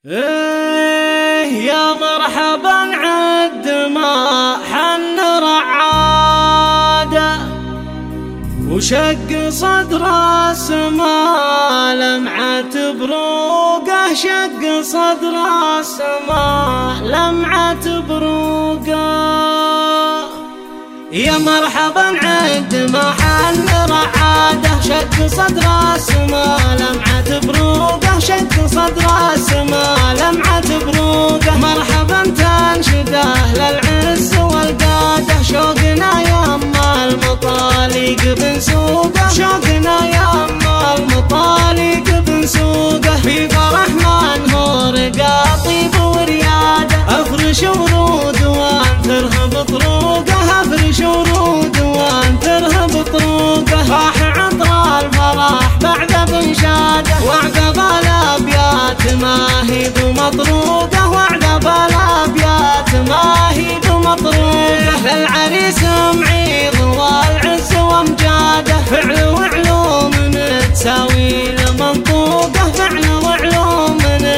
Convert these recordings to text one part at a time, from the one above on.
يا مرحبا عد ما حن رعاده وشق صدر السما لمعة بروقه، شق صدر السما لمعة بروقه. يا مرحبا عد ما حن رعاده، شق صدر السما لمعة بروقه، شق صدر السما لمعة بروقه. مرحبا تنشده للعز والقاده، شوقنا يما المطالق بنسوقه، شوقنا يما المطالق بنسوقه. في فرح منهور قاطيب ورياده، افرش ورود وانثرها بطروقه، افرش ورود وانثرها بطروقه. راح عطر الفرح بعد بنشاده، وعقب الابيات ما هي بمطروقه، وعقب الابيات ما هي بمطروقه. للعريس معيض والعز وامجاده، فعل وعلوم تساوي المنطوقه، فعل وعلوم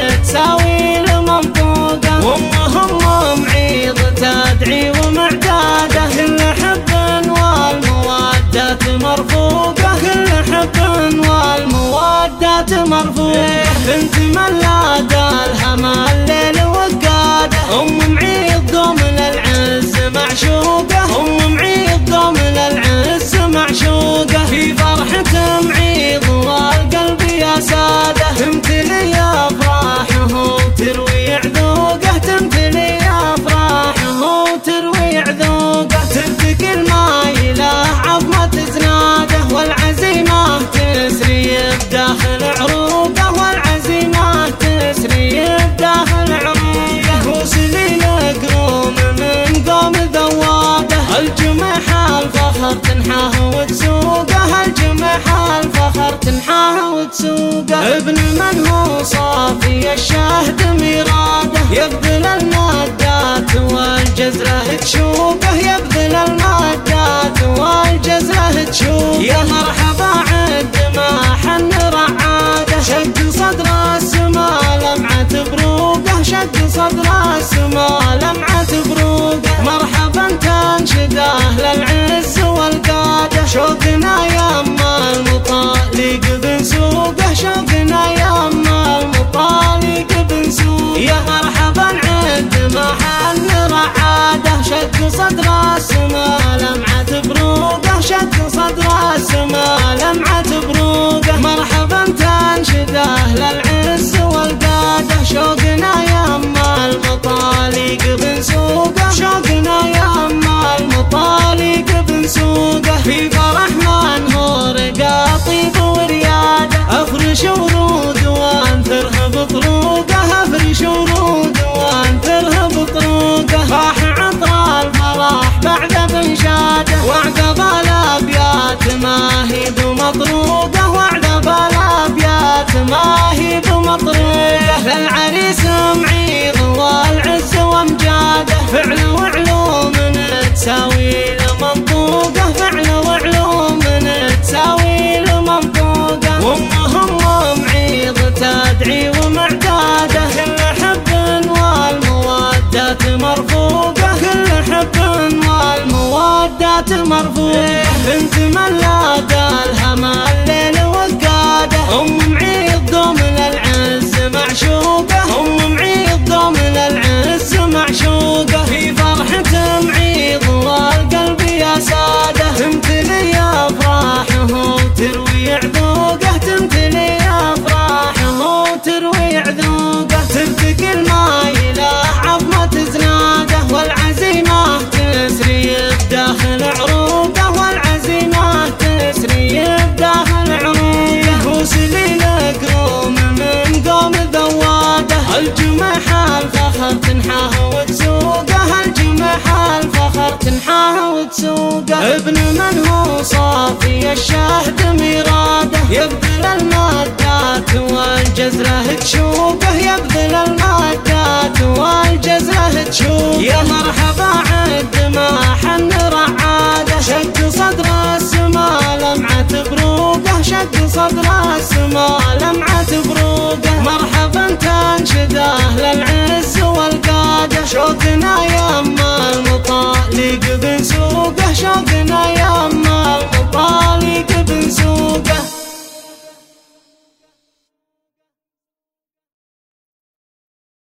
تساوي المنطوقه. وامهم معيض تدعي ومعتاده، كل حب والمودات مرفوقه، كل حب والمودات مرفوقه. بنت ملاد الهمى الليل وقاده، معيض دوم للعز معشوقه، معيض دوم للعز معشوقه. في فرحة معيض والقلب يا ساده، تمتلي افراحه وتروي عذوقه، تمتلي افراحه وتروي عذوقه. ترتقي المايله عظمة زناده، والعزيمه تسري بداخل عروقه، والعزيمه تسري بداخل عروقه. وسلي القروم من قوم ذواده، الجمح الفخر تنحاه وتسوقه، الجمح الفخر تنحاه وتسوقه. ابن من هو صافي الشهد ميراده، يبذل المادات والجزره تشوقه، يبذل المادات والجزره تشوقه. يا مرحبا عد ما حن رعاده، شق صدر السما لمعة بروقه، شق صدر السما لمعة بروقه. مرحبا تنشده للعز والقاده، شوقنا يما المطالق بنسوقه، شوقنا يما المطالق بنسوقه. يا مرحبا عد ما حن رعاده، شق صدر السما لمعة بروقه، شق صدر السما لمعة بروقه. مرحبا تنشده للعز والقاده، شوقنا يما المطالق بنسوقه، شوقنا يما المطالق بنسوقه. في فرح منهور قاطيب ورياده، افرش ورود وانثرها بطروقه، افرش ورود وانثرها بطروقه. راح عطر الفرح بعد بنشاده، وعقب الابيات ما هي بمطروقه، وعقب الابيات ما هي بمطروقه. للعريس معيض والعز وامجاده، فعل وعلوم تساوي المنطوقه، فعل وعلوم تساوي المنطوقه. وامهم معيض تدعي ومعتاده، كل حب والمودات مرفوقه، كل حب والمودات مرفوقه. بنت ملاد الهمى الليل وقاده، معيض دوم للعز معشوقه، معيض دوم للعز معشوقه. في فرحة معيض والقلب يا ساده، تمتلي افراحه وتروي عذوقه، تمتلي افراحه وتروي عذوقه. ترتقي المايله عظمة زناده، والعزيمه تسري بداخل عروقه، والعزيمه تسري بداخل عروقه. وسلي القروم من قوم ذواده، الجمح الفخر تنحاه وتسوقه، الجمح الفخر تنحاه وتسوقه. ابن من هو صافي الشهد ميراده، يبذل المادات والجزره تشوقه، يبذل المادات والجزره تشوقه. يا مرحبا عد ما حن رعاده، شق صدر السما لمعة بروقه، شق صدر السما لمعة بروقه.